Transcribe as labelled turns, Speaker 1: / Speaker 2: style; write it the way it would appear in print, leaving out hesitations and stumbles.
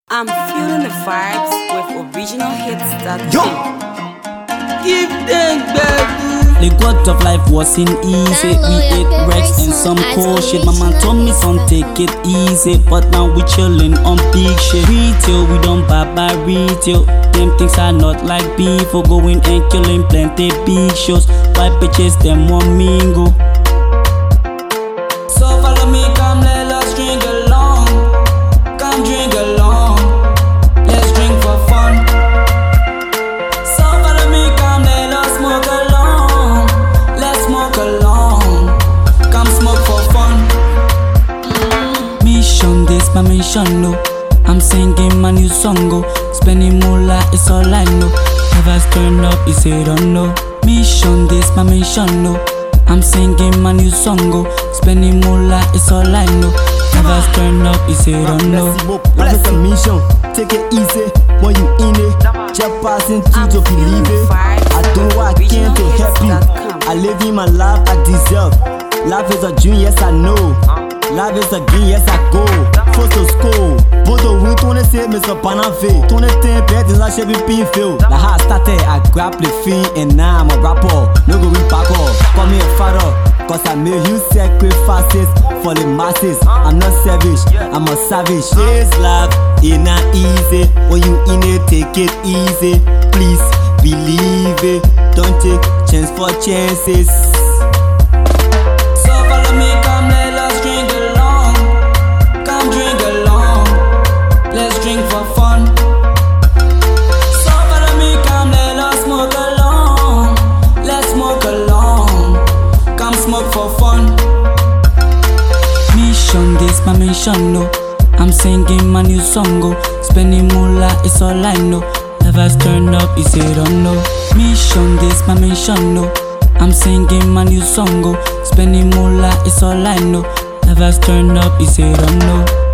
Speaker 1: I'm feeling the vibes with original hits that
Speaker 2: Yo! Give them baby.
Speaker 3: The god of life wasn't easy. We ate Rex and some cool shit. My man told me son take it easy, but now we chillin' on big shit. Retail, we don't buy retail. Them things are not like beef. For going and killing plenty big shows. White bitches them want mingle. So follow me, come let us drink along. Come drink along. Let's drink for fun. So follow me, come let us smoke along. Let's smoke along. Come smoke for fun. Mission this, my mission no. I'm singing my new song go. Spending moolah is all I know. Never turn up, you say don't know. Mission this, my mission no. I'm singing my new song go. Spending moolah is all I know. Never turn up, you say don't know.
Speaker 2: Bless the mission, take it easy when you in it. Just passing through to believe it. I do what I can to help you. I live in my life I deserve. Life is a dream, yes I know. Life is a game, yes I go. First to school, but the route on the same is a panave. Ton the ten bed is a Chevy Pinfield. The how I started, I grabbed the fiend and now I'm a rapper. No go back up, call me a father. Cause I made you sacrifices for the masses. I'm not savage, I'm a savage. This life is not easy. When you in it, take it easy. Please believe it. Don't take chance for chances.
Speaker 3: So follow me, come let us drink along. Come drink along. Let's drink for fun. So follow me, come let us smoke along. Let's smoke along. Come smoke for fun. Mission this, my mission no. I'm singing my new song go. Spending moolah is all I know. Never turn up, you say don't know. Mission this, my mission no. I'm singing my new song go. Spending moolah is all I know. Never turn up, you say don't know.